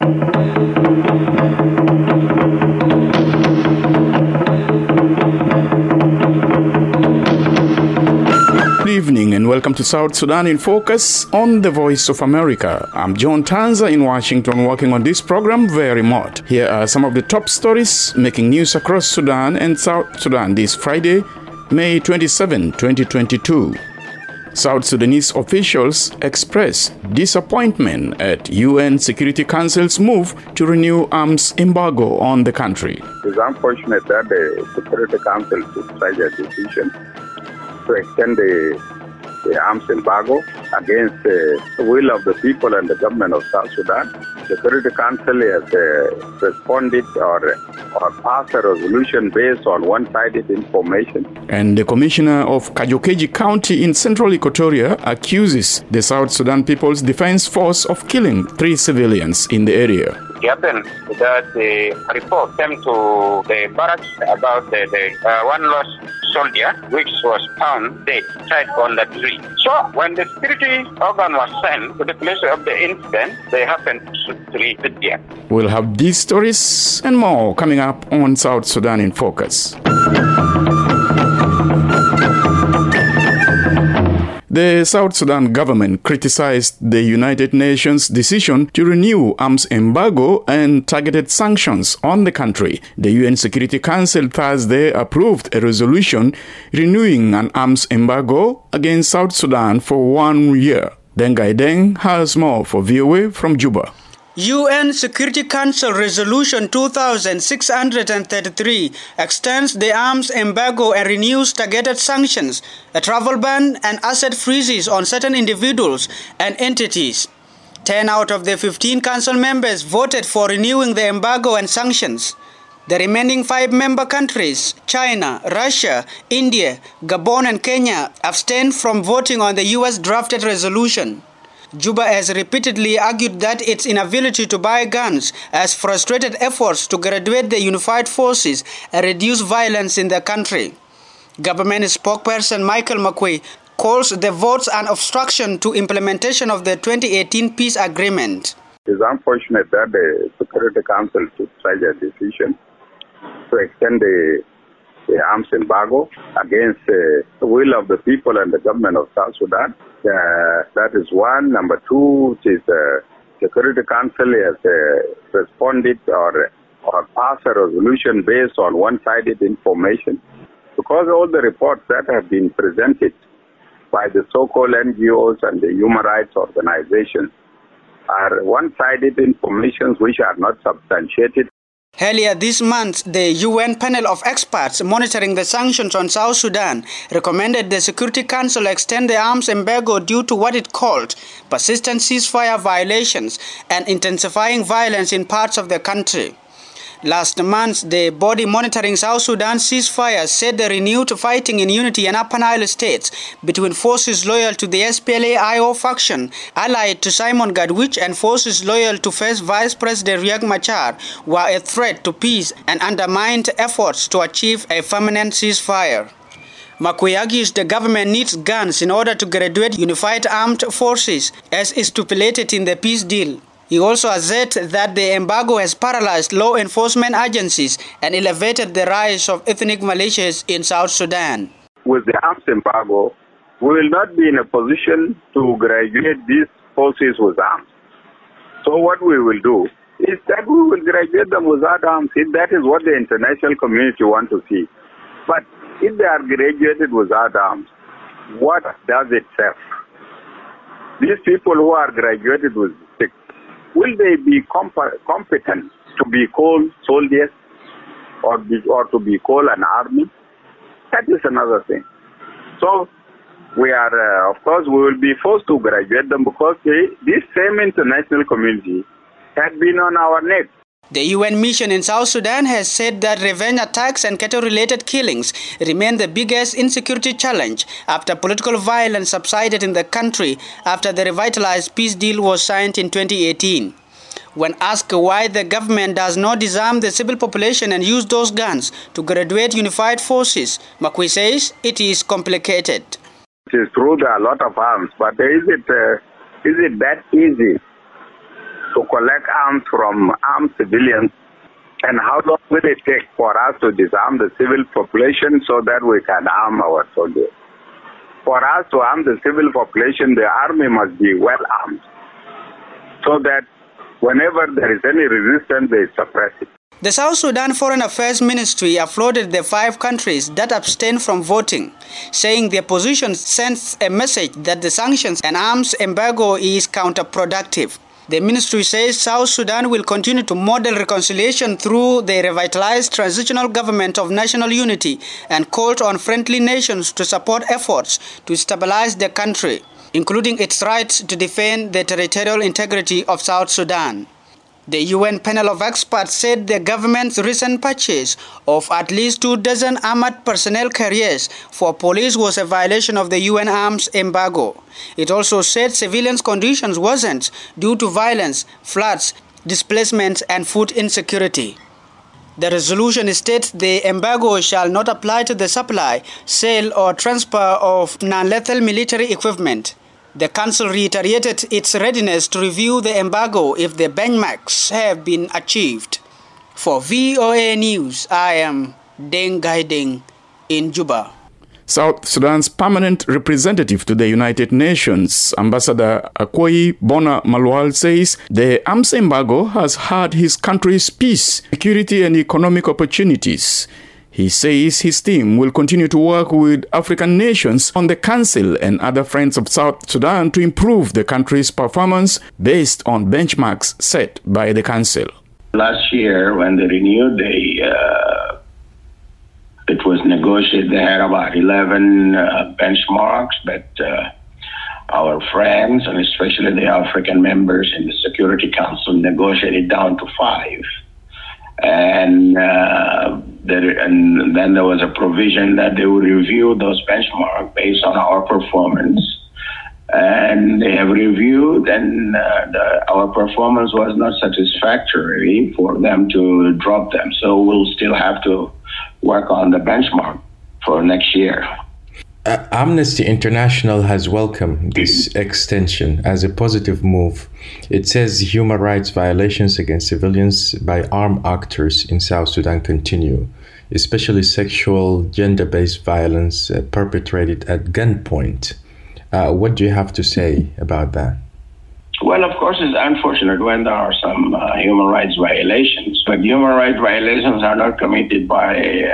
Good evening and welcome to South Sudan in Focus on the Voice of America. I'm John Tanza in Washington, working on this program very remote. Here are some of the top stories making news across Sudan and South Sudan this Friday, May 27, 2022. South Sudanese officials express disappointment at UN Security Council's move to renew arms embargo on the country. It's unfortunate that the Security Council took such a decision to extend the arms embargo against the will of the people and the government of South Sudan. The Security Council has responded or passed a resolution based on one-sided information. And the commissioner of Kajokeji County in central Equatoria accuses the South Sudan People's Defense Force of killing 3 civilians in the area. It happened that the report came to the barracks about the one lost soldier which was found dead tied on the tree. So when the security organ was sent to the place of the incident, they happened to reach there. We'll have these stories and more coming up on South Sudan in Focus. The South Sudan government criticized the United Nations decision to renew arms embargo and targeted sanctions on the country. The UN Security Council Thursday approved a resolution renewing an arms embargo against South Sudan for 1 year. Dengai Deng has more for VOA from Juba. UN Security Council Resolution 2633 extends the arms embargo and renews targeted sanctions, a travel ban and asset freezes on certain individuals and entities. 10 out of the 15 council members voted for renewing the embargo and sanctions. The remaining 5 member countries, China, Russia, India, Gabon and Kenya, abstained from voting on the US drafted resolution. Juba has repeatedly argued that its inability to buy guns has frustrated efforts to graduate the unified forces and reduce violence in the country. Government spokesperson Michael Makuei calls the votes an obstruction to implementation of the 2018 peace agreement. It is unfortunate that the Security Council took such a decision to extend the arms embargo against the will of the people and the government of South Sudan. That is one. Number 2 is the Security Council has responded or passed a resolution based on one-sided information, because all the reports that have been presented by the so-called NGOs and the human rights organizations are one-sided information which are not substantiated. Earlier this month, the UN panel of experts monitoring the sanctions on South Sudan recommended the Security Council extend the arms embargo due to what it called persistent ceasefire violations and intensifying violence in parts of the country. Last month, the body monitoring South Sudan's ceasefire said the renewed fighting in Unity and Upper Nile states between forces loyal to the SPLA-IO faction, allied to Simon Gadwich, and forces loyal to first Vice President Riek Machar were a threat to peace and undermined efforts to achieve a permanent ceasefire. Makuei argues the government needs guns in order to graduate unified armed forces, as is stipulated in the peace deal. He also asserts that the embargo has paralyzed law enforcement agencies and elevated the rise of ethnic militias in South Sudan. With the arms embargo, we will not be in a position to graduate these forces with arms. So what we will do is that we will graduate them without arms, if that is what the international community wants to see. But if they are graduated without arms, what does it serve? These people who are graduated with six, will they be competent to be called soldiers or to be called an army? That is another thing. So we are, of course, we will be forced to graduate them because this same international community had been on our neck. The UN mission in South Sudan has said that revenge attacks and cattle-related killings remain the biggest insecurity challenge after political violence subsided in the country after the revitalized peace deal was signed in 2018. When asked why the government does not disarm the civil population and use those guns to graduate unified forces, Makuei says it is complicated. It is true there are a lot of arms, but is it that easy to collect arms from armed civilians? And how long will it take for us to disarm the civil population so that we can arm our soldiers? For us to arm the civil population, the army must be well armed so that whenever there is any resistance, they suppress it. The South Sudan Foreign Affairs Ministry applauded the 5 countries that abstained from voting, saying their position sends a message that the sanctions and arms embargo is counterproductive. The ministry says South Sudan will continue to model reconciliation through the revitalized transitional government of national unity and called on friendly nations to support efforts to stabilize the country, including its right to defend the territorial integrity of South Sudan. The UN panel of experts said the government's recent purchase of at least 24 armored personnel carriers for police was a violation of the UN arms embargo. It also said civilians' conditions worsened due to violence, floods, displacement, and food insecurity. The resolution states the embargo shall not apply to the supply, sale, or transfer of non-lethal military equipment. The Council reiterated its readiness to review the embargo if the benchmarks have been achieved. For VOA News, I am Deng Gaideng in Juba. South Sudan's permanent representative to the United Nations, Ambassador Akoi Bona Malwal, says the arms embargo has hurt his country's peace, security, and economic opportunities. He says his team will continue to work with African nations on the Council and other friends of South Sudan to improve the country's performance based on benchmarks set by the Council. Last year, when they renewed it was negotiated, they had about 11 benchmarks, but our friends, and especially the African members in the Security Council, negotiated down to 5. And then there was a provision that they would review those benchmarks based on our performance. And they have reviewed, and our performance was not satisfactory for them to drop them. So we'll still have to work on the benchmark for next year. Amnesty International has welcomed this extension as a positive move. It says human rights violations against civilians by armed actors in South Sudan continue, especially sexual, gender-based violence perpetrated at gunpoint. What do you have to say about that? Well, of course, it's unfortunate when there are some human rights violations, but human rights violations are not committed by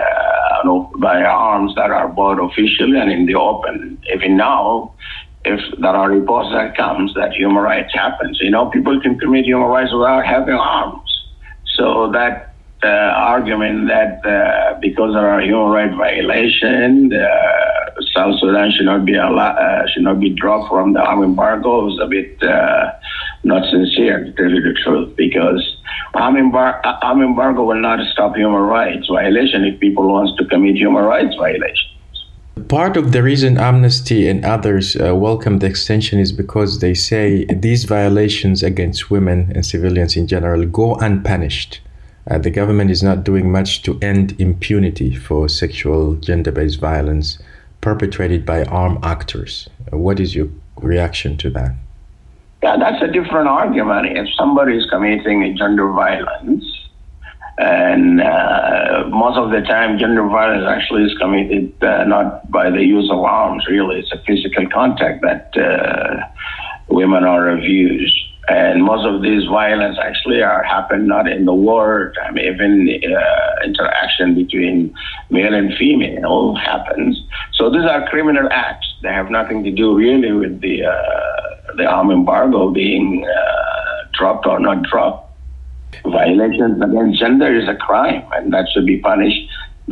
arms that are bought officially and in the open. Even now, if there are reports that comes that human rights happens, people can commit human rights without having arms. So that argument that because there are human rights violations, South Sudan should not be dropped from the arm embargo is a bit not sincere, to tell you the truth, because arm embargo will not stop human rights violation if people want to commit human rights violations. Part of the reason Amnesty and others welcome the extension is because they say these violations against women and civilians in general go unpunished. The government is not doing much to end impunity for sexual, gender-based violence perpetrated by armed actors. What is your reaction to that? Yeah, that's a different argument. If somebody is committing a gender violence, and most of the time gender violence actually is committed not by the use of arms, really. It's a physical contact that women are abused. And most of these violence actually happen not in the word. Even interaction between male and female happens. So these are criminal acts. They have nothing to do really with the arm embargo being dropped or not dropped. Violations against gender is a crime, and that should be punished.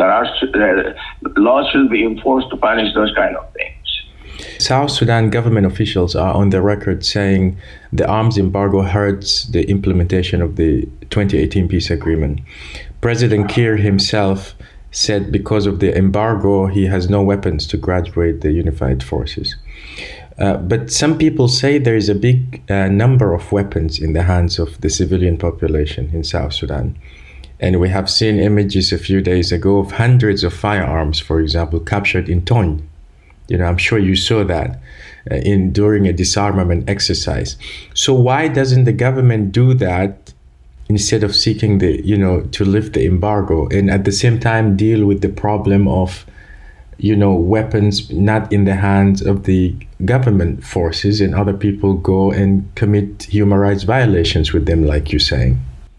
Laws should be enforced to punish those kind of things. South Sudan government officials are on the record saying the arms embargo hurts the implementation of the 2018 peace agreement. President Kiir himself said because of the embargo, he has no weapons to graduate the unified forces. But some people say there is a big number of weapons in the hands of the civilian population in South Sudan. And we have seen images a few days ago of hundreds of firearms, for example, captured in Tony. I'm sure you saw that. during a disarmament exercise. So why doesn't the government do that instead of seeking to lift the embargo, and at the same time deal with the problem of weapons not in the hands of the government forces, and other people go and commit human rights violations with them, like you're saying?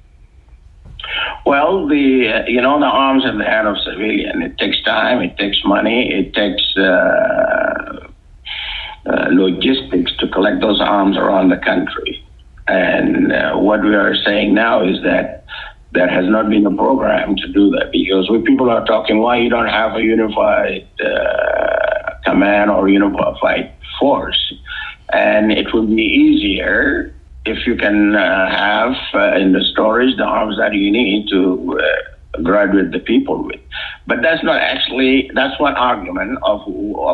Well, the arms in the hand of civilian. It takes time, it takes money, it takes logistics to collect those arms around the country. And what we are saying now is that there has not been a program to do that, because when people are talking, why you don't have a unified command or unified force, and it will be easier if you can have in the storage the arms that you need to graduate the people with. But that's one argument of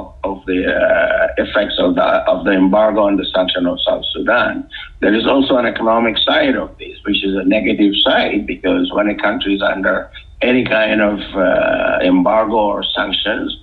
the effects of the embargo and the sanction of South Sudan. There is also an economic side of this, which is a negative side, because when a country is under any kind of embargo or sanctions,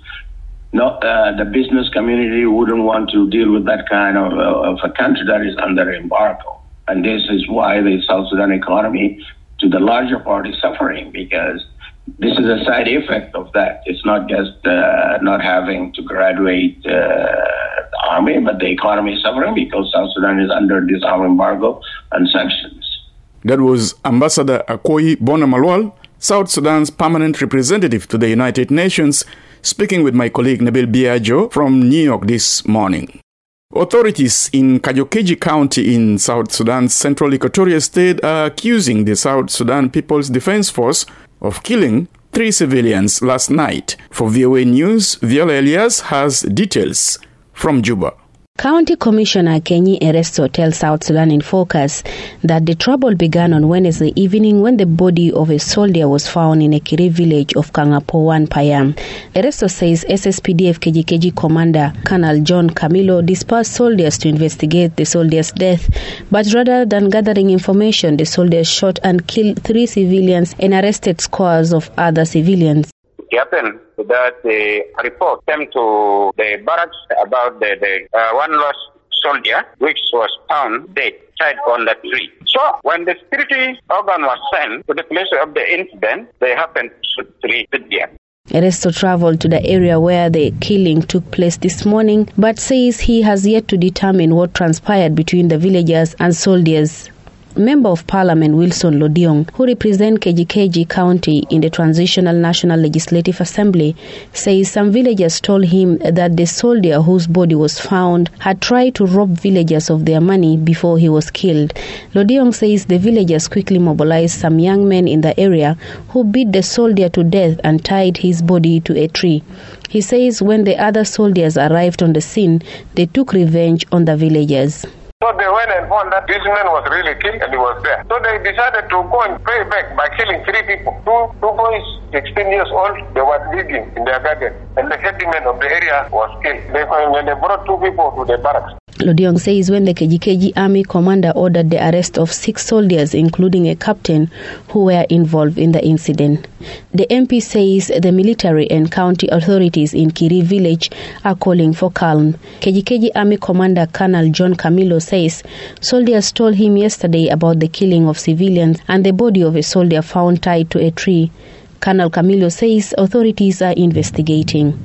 the business community wouldn't want to deal with that kind of a country that is under embargo. And this is why the South Sudan economy, to the larger part, is suffering, because this is a side effect of that. It's not just not having to graduate the army, but the economy is suffering because South Sudan is under this arm embargo and sanctions. That was Ambassador Akoyi Bonamalwal, South Sudan's permanent representative to the United Nations, speaking with my colleague Nabil Biagio from New York this morning. Authorities in Kajokeji County in South Sudan's central Equatorial State are accusing the South Sudan People's Defense Force of killing 3 civilians last night. For VOA News, Viola Elias has details from Juba. County Commissioner Kenyi Eresto tells South Sudan in Focus that the trouble began on Wednesday evening when the body of a soldier was found in a Kiri village of Kangapowan, Payam. Eresto says SSPDF KGKG Commander Colonel John Camilo dispersed soldiers to investigate the soldier's death, but rather than gathering information, the soldiers shot and killed 3 civilians and arrested scores of other civilians. It happened that a report came to the barracks about the one lost soldier, which was found dead, tied on the tree. So when the security organ was sent to the place of the incident, they happened to shoot 3 civilians. Eresto traveled to the area where the killing took place this morning, but says he has yet to determine what transpired between the villagers and soldiers. Member of Parliament Wilson Lodiong, who represents KGKG County in the Transitional National Legislative Assembly, says some villagers told him that the soldier whose body was found had tried to rob villagers of their money before he was killed. Lodiong says the villagers quickly mobilized some young men in the area who beat the soldier to death and tied his body to a tree. He says when the other soldiers arrived on the scene, they took revenge on the villagers. So they went and found that this man was really killed and he was there. So they decided to go and pay back by killing 3 people. Two boys, 16 years old, they were digging in their garden. And the headman of the area was killed. When they brought 2 people to the barracks. Lodiong says when the KGKG Army commander ordered the arrest of 6 soldiers, including a captain, who were involved in the incident. The MP says the military and county authorities in Kiri village are calling for calm. KGKG Army commander Colonel John Camilo says soldiers told him yesterday about the killing of civilians and the body of a soldier found tied to a tree. Colonel Camilo says authorities are investigating.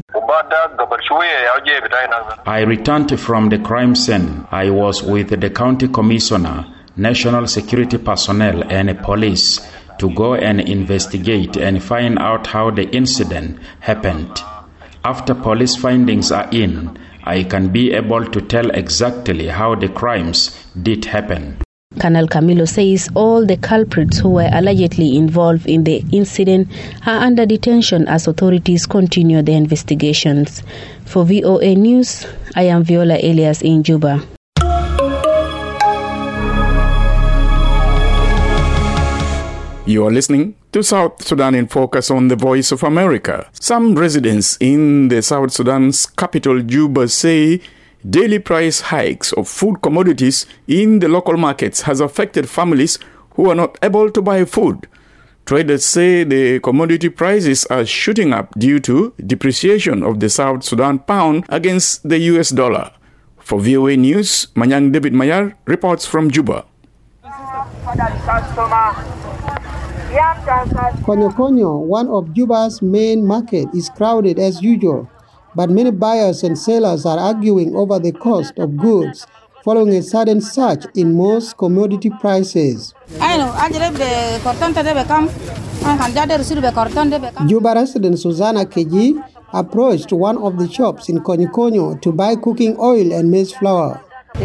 I returned from the crime scene. I was with the county commissioner, national security personnel and police to go and investigate and find out how the incident happened. After police findings are in, I can be able to tell exactly how the crimes did happen. Colonel Camilo says all the culprits who were allegedly involved in the incident are under detention as authorities continue their investigations. For VOA News, I am Viola Elias in Juba. You are listening to South Sudan in Focus on the Voice of America. Some residents in the South Sudan's capital, Juba, say daily price hikes of food commodities in the local markets has affected families who are not able to buy food. Traders say the commodity prices are shooting up due to depreciation of the South Sudan pound against the US dollar. For VOA News, Manyang David Mayar reports from Juba. Konyo, one of Juba's main market, is crowded as usual, but many buyers and sellers are arguing over the cost of goods following a sudden surge in most commodity prices. Juba resident Susanna Keji approached one of the shops in Konyo to buy cooking oil and maize flour.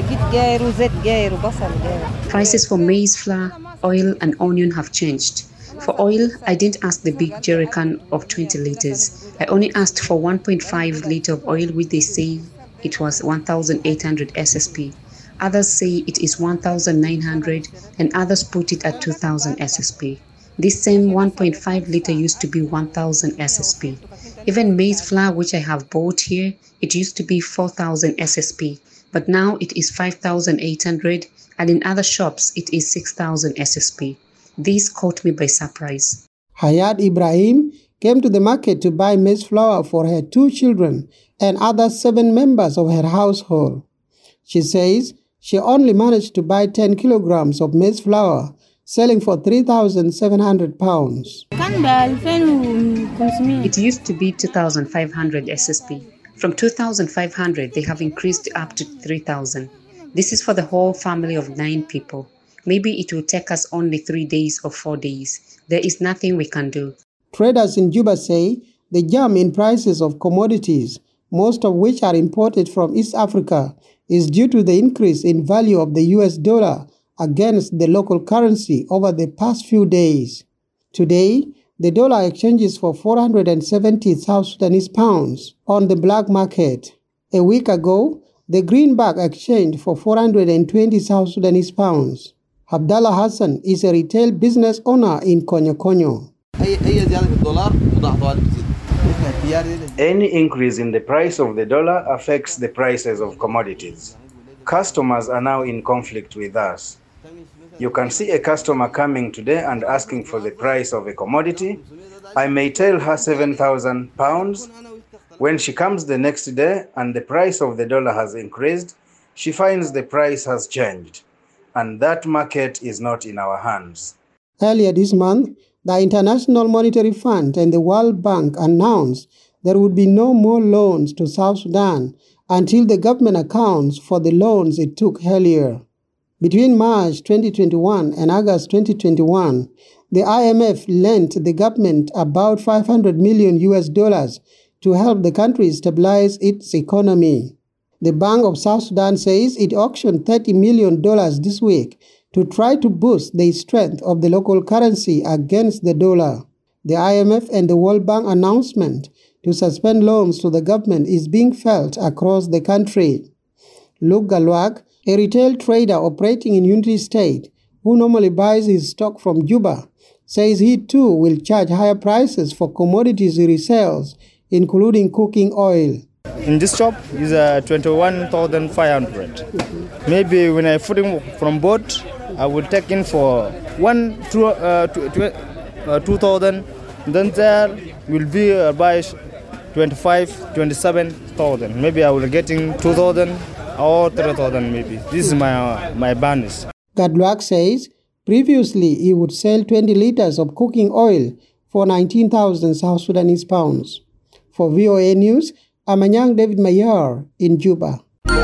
Prices for maize flour, oil and onion have changed. For oil, I didn't ask the big jerrycan of 20 liters. I only asked for 1.5 liter of oil, which they say it was 1,800 SSP. Others say it is 1,900 and others put it at 2,000 SSP. This same 1.5 liter used to be 1,000 SSP. Even maize flour, which I have bought here, it used to be 4,000 SSP, but now it is 5,800 and in other shops it is 6,000 SSP. This caught me by surprise. Hayat Ibrahim came to the market to buy maize flour for her 2 children and other 7 members of her household. She says she only managed to buy 10 kilograms of maize flour, selling for 3,700 pounds. It used to be 2,500 SSP. From 2,500, they have increased up to 3,000. This is for the whole family of 9 people. Maybe it will take us only 3 days or 4 days. There is nothing we can do. Traders in Juba say the jump in prices of commodities, most of which are imported from East Africa, is due to the increase in value of the US dollar against the local currency over the past few days. Today, the dollar exchanges for 470 South Sudanese pounds on the black market. A week ago, the greenback exchanged for 420 South Sudanese pounds. Abdallah Hassan is a retail business owner in Konyo. Any increase in the price of the dollar affects the prices of commodities. Customers are now in conflict with us. You can see a customer coming today and asking for the price of a commodity. I may tell her 7,000 pounds. When she comes the next day and the price of the dollar has increased, she finds the price has changed. And that market is not in our hands. Earlier this month, the International Monetary Fund and the World Bank announced there would be no more loans to South Sudan until the government accounts for the loans it took earlier. Between March 2021 and August 2021, the IMF lent the government about $500 million to help the country stabilize its economy. The Bank of South Sudan says it auctioned $30 million this week to try to boost the strength of the local currency against the dollar. The IMF and the World Bank announcement to suspend loans to the government is being felt across the country. Luke Galwak, a retail trader operating in Unity State, who normally buys his stock from Juba, says he too will charge higher prices for commodities he resells, including cooking oil. In this shop is 21,500. Maybe when I put him from boat, I will take in for 2,000. Then there will be by 27,000. Maybe I will get in 2,000 or 3,000 maybe. This is my bonus. Gadluak says previously he would sell 20 liters of cooking oil for 19,000 South Sudanese pounds. For VOA News, I'm Manyang David Mayar in Juba.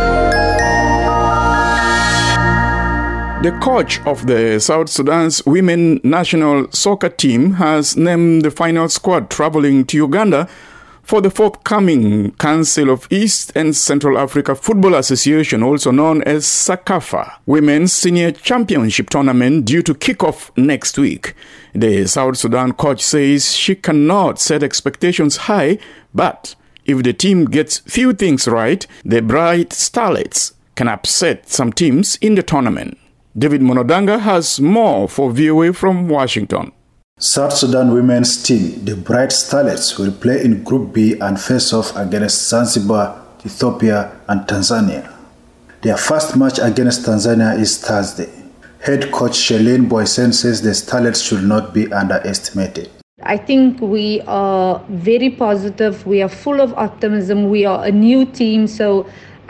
The coach of the South Sudan's women national soccer team has named the final squad traveling to Uganda for the forthcoming Council of East and Central Africa Football Association, also known as SACAFA, Women's Senior Championship Tournament due to kick off next week. The South Sudan coach says she cannot set expectations high, but if the team gets few things right, the bright starlets can upset some teams in the tournament. David Monodanga has more for VOA from Washington. South Sudan women's team, the Bright Starlets, will play in Group B and face off against Zanzibar, Ethiopia and Tanzania. Their first match against Tanzania is Thursday. Head coach Shelene Boysen says the Starlets should not be underestimated. I think we are very positive. We are full of optimism. We are a new team, so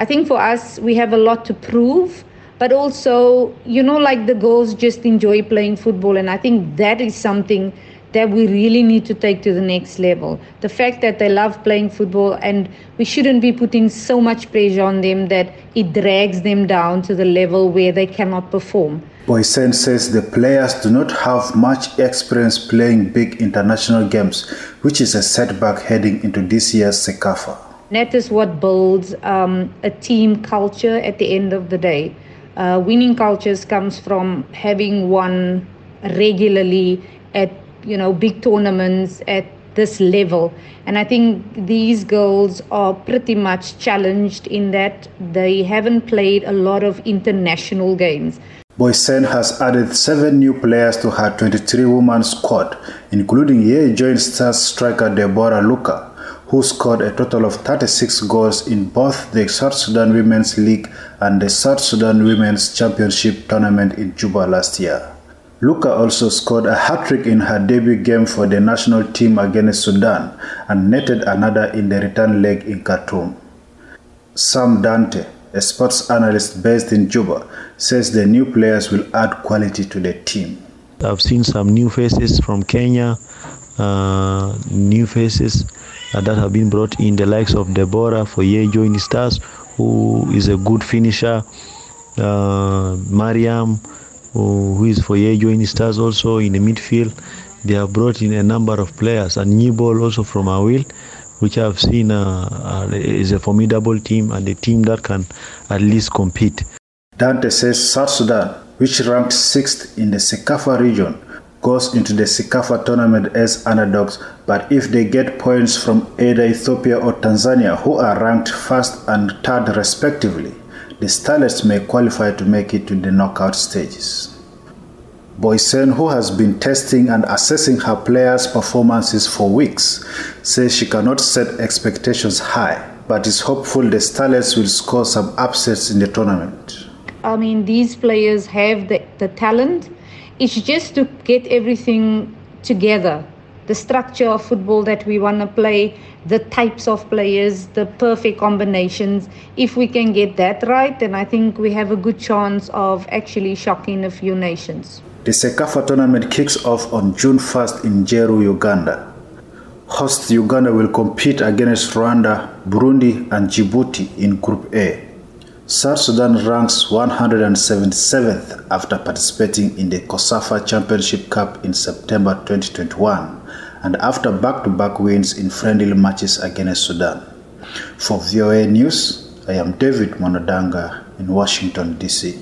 I think for us, we have a lot to prove, but also, like the girls just enjoy playing football. And I think that is something that we really need to take to the next level. The fact that they love playing football, and we shouldn't be putting so much pressure on them that it drags them down to the level where they cannot perform. Boysen says the players do not have much experience playing big international games, which is a setback heading into this year's CECAFA. That is what builds a team culture at the end of the day. Winning cultures comes from having won regularly at big tournaments at this level. And I think these girls are pretty much challenged in that they haven't played a lot of international games. Boysen has added 7 new players to her 23-woman squad, including Yei Joint Stars striker Deborah Luka, who scored a total of 36 goals in both the South Sudan Women's League and the South Sudan Women's Championship tournament in Juba last year. Luka also scored a hat-trick in her debut game for the national team against Sudan and netted another in the return leg in Khartoum. Sam Dante, a sports analyst based in Juba, says the new players will add quality to the team. I've seen some new faces from Kenya, new faces that have been brought in, the likes of Deborah for Yei Joint Stars, who is a good finisher, Mariam, who is for Yei Joint Stars also in the midfield. They have brought in a number of players, and Newball also from Awil, which I've seen is a formidable team and a team that can at least compete. Dante says South Sudan, which ranked 6th in the CECAFA region, goes into the CECAFA tournament as underdogs, but if they get points from either Ethiopia or Tanzania, who are ranked 1st and 3rd respectively, the Starlets may qualify to make it to the knockout stages. Boysen, who has been testing and assessing her players' performances for weeks, says she cannot set expectations high, but is hopeful the Starlets will score some upsets in the tournament. I mean, these players have the talent. It's just to get everything together. The structure of football that we want to play, the types of players, the perfect combinations. If we can get that right, then I think we have a good chance of actually shocking a few nations. The CECAFA tournament kicks off on June 1st in Jeru, Uganda. Host Uganda will compete against Rwanda, Burundi, and Djibouti in Group A. South Sudan ranks 177th after participating in the COSAFA Championship Cup in September 2021 and after back-to-back wins in friendly matches against Sudan. For VOA News, I am David Monodanga in Washington, D.C.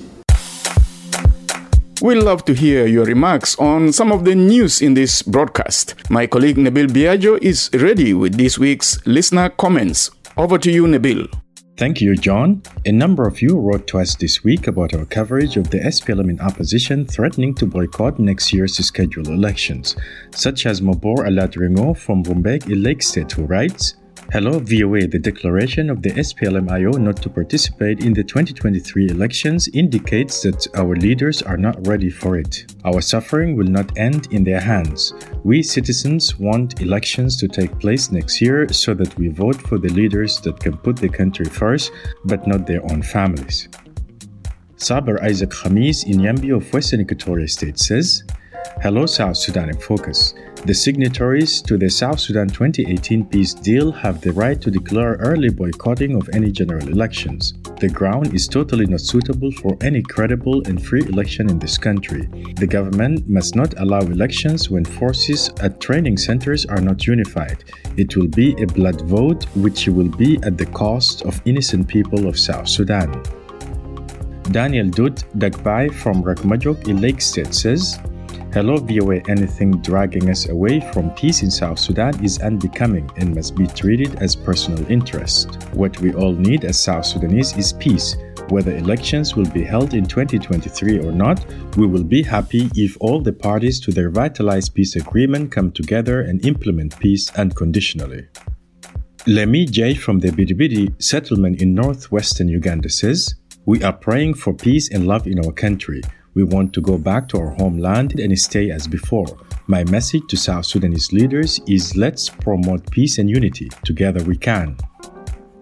We'd love to hear your remarks on some of the news in this broadcast. My colleague Nabil Biagio is ready with this week's listener comments. Over to you, Nabil. Thank you, John. A number of you wrote to us this week about our coverage of the SPLM in opposition threatening to boycott next year's scheduled elections, such as Mabor Aladringo from Rumbek, Lake State, who writes, Hello, VOA. The declaration of the SPLM-IO not to participate in the 2023 elections indicates that our leaders are not ready for it. Our suffering will not end in their hands. We citizens want elections to take place next year so that we vote for the leaders that can put the country first, but not their own families. Saber Isaac Khamis in Yambi of Western Equatoria State says, Hello, South Sudan in Focus. The signatories to the South Sudan 2018 peace deal have the right to declare early boycotting of any general elections. The ground is totally not suitable for any credible and free election in this country. The government must not allow elections when forces at training centers are not unified. It will be a blood vote which will be at the cost of innocent people of South Sudan. Daniel Dut Dagbai from Rakmajok in Lake State says, Hello, VOA. Anything dragging us away from peace in South Sudan is unbecoming and must be treated as personal interest. What we all need as South Sudanese is peace. Whether elections will be held in 2023 or not, we will be happy if all the parties to the revitalized peace agreement come together and implement peace unconditionally. Lemi J from the Bidibidi settlement in northwestern Uganda says, We are praying for peace and love in our country. We want to go back to our homeland and stay as before. My message to South Sudanese leaders is let's promote peace and unity. Together we can.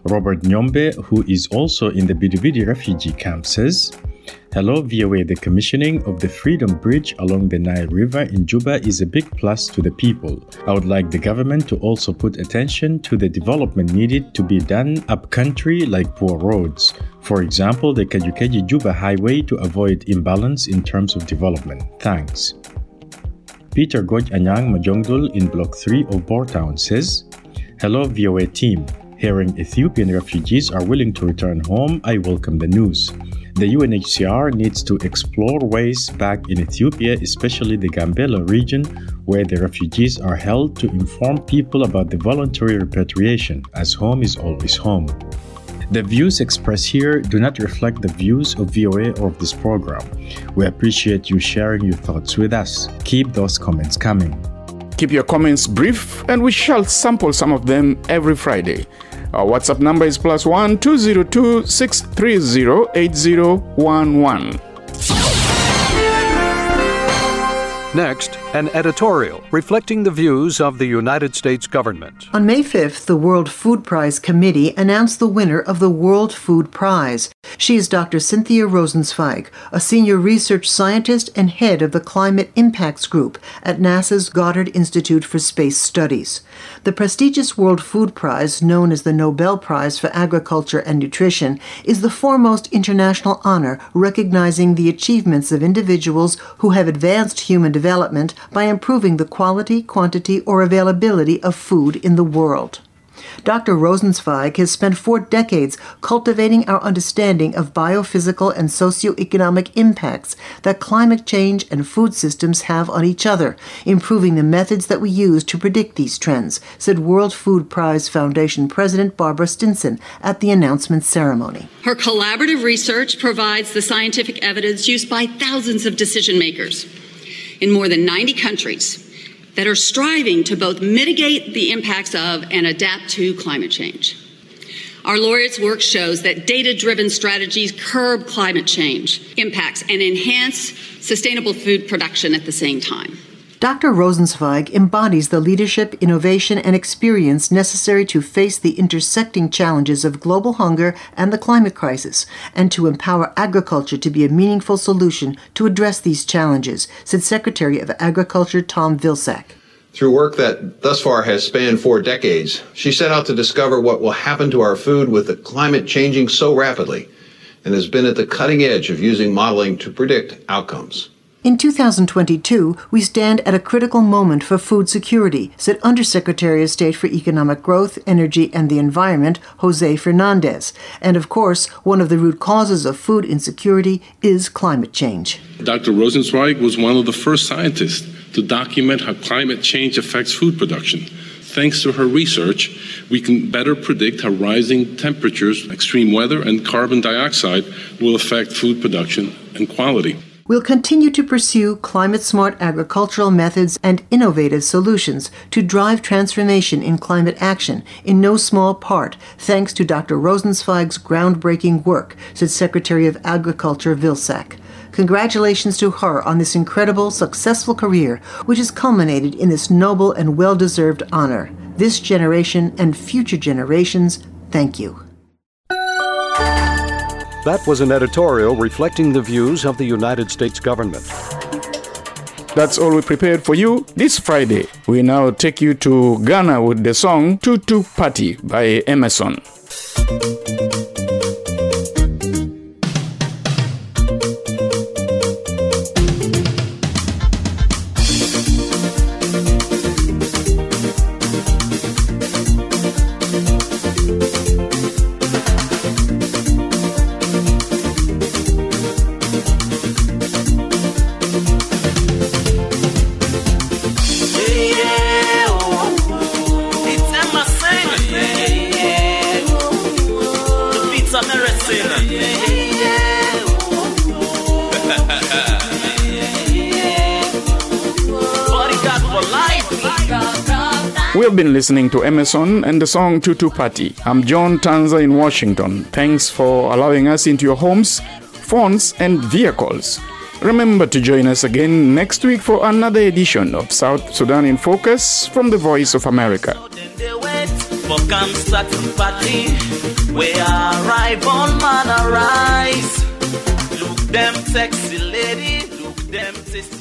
Robert Nyombe, who is also in the Bidibidi refugee camp, says, "Hello VOA, the commissioning of the Freedom Bridge along the Nile River in Juba is a big plus to the people. I would like the government to also put attention to the development needed to be done up-country like poor roads. For example, the Kajukeji-Juba highway to avoid imbalance in terms of development. Thanks." Peter Goj Anyang Majongdul in Block 3 of Bourtown says, "Hello VOA team. Hearing Ethiopian refugees are willing to return home, I welcome the news. The UNHCR needs to explore ways back in Ethiopia, especially the Gambela region, where the refugees are held, to inform people about the voluntary repatriation, as home is always home." The views expressed here do not reflect the views of VOA or of this program. We appreciate you sharing your thoughts with us. Keep those comments coming. Keep your comments brief, and we shall sample some of them every Friday. Our WhatsApp number is +1 202 630 8011. Next, an editorial reflecting the views of the United States government. On May 5th, the World Food Prize Committee announced the winner of the World Food Prize. She is Dr. Cynthia Rosenzweig, a senior research scientist and head of the Climate Impacts Group at NASA's Goddard Institute for Space Studies. The prestigious World Food Prize, known as the Nobel Prize for Agriculture and Nutrition, is the foremost international honor recognizing the achievements of individuals who have advanced human development by improving the quality, quantity, or availability of food in the world. Dr. Rosenzweig has spent 4 decades cultivating our understanding of biophysical and socioeconomic impacts that climate change and food systems have on each other, improving the methods that we use to predict these trends, said World Food Prize Foundation President Barbara Stinson at the announcement ceremony. Her collaborative research provides the scientific evidence used by thousands of decision makers in more than 90 countries that are striving to both mitigate the impacts of and adapt to climate change. Our laureates' work shows that data-driven strategies curb climate change impacts and enhance sustainable food production at the same time. Dr. Rosenzweig embodies the leadership, innovation, and experience necessary to face the intersecting challenges of global hunger and the climate crisis, and to empower agriculture to be a meaningful solution to address these challenges, said Secretary of Agriculture Tom Vilsack. Through work that thus far has spanned 4 decades, she set out to discover what will happen to our food with the climate changing so rapidly, and has been at the cutting edge of using modeling to predict outcomes. In 2022, we stand at a critical moment for food security, said Undersecretary of State for Economic Growth, Energy, and the Environment, Jose Fernandez. And of course, one of the root causes of food insecurity is climate change. Dr. Rosenzweig was one of the first scientists to document how climate change affects food production. Thanks to her research, we can better predict how rising temperatures, extreme weather, and carbon dioxide will affect food production and quality. We'll continue to pursue climate-smart agricultural methods and innovative solutions to drive transformation in climate action, in no small part thanks to Dr. Rosenzweig's groundbreaking work, said Secretary of Agriculture Vilsack. Congratulations to her on this incredible, successful career, which has culminated in this noble and well-deserved honor. This generation and future generations, thank you. That was an editorial reflecting the views of the United States government. That's all we prepared for you this Friday. We now take you to Ghana with the song Tutu Party by Emerson. We have been listening to Emerson and the song Tutu Party. I'm John Tanza in Washington. Thanks for allowing us into your homes, phones, and vehicles. Remember to join us again next week for another edition of South Sudan in Focus from the Voice of America. We arrive on man arise. Look them sexy lady, look them sexy.